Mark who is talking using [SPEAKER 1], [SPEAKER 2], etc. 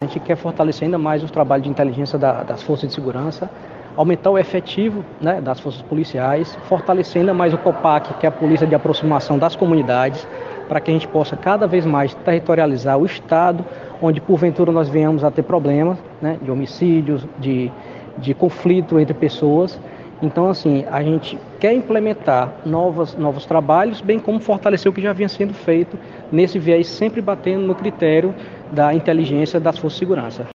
[SPEAKER 1] gente quer fortalecer ainda mais os trabalhos de inteligência das forças de segurança, aumentar o efetivo, né, das forças policiais, fortalecer ainda mais o COPAC, que é a polícia de aproximação das comunidades, para que a gente possa cada vez mais territorializar o estado, onde porventura nós venhamos a ter problemas, né, de homicídios, de conflito entre pessoas. Então, assim, a gente quer implementar novos trabalhos, bem como fortalecer o que já vinha sendo feito nesse viés, sempre batendo no critério da inteligência das forças de segurança.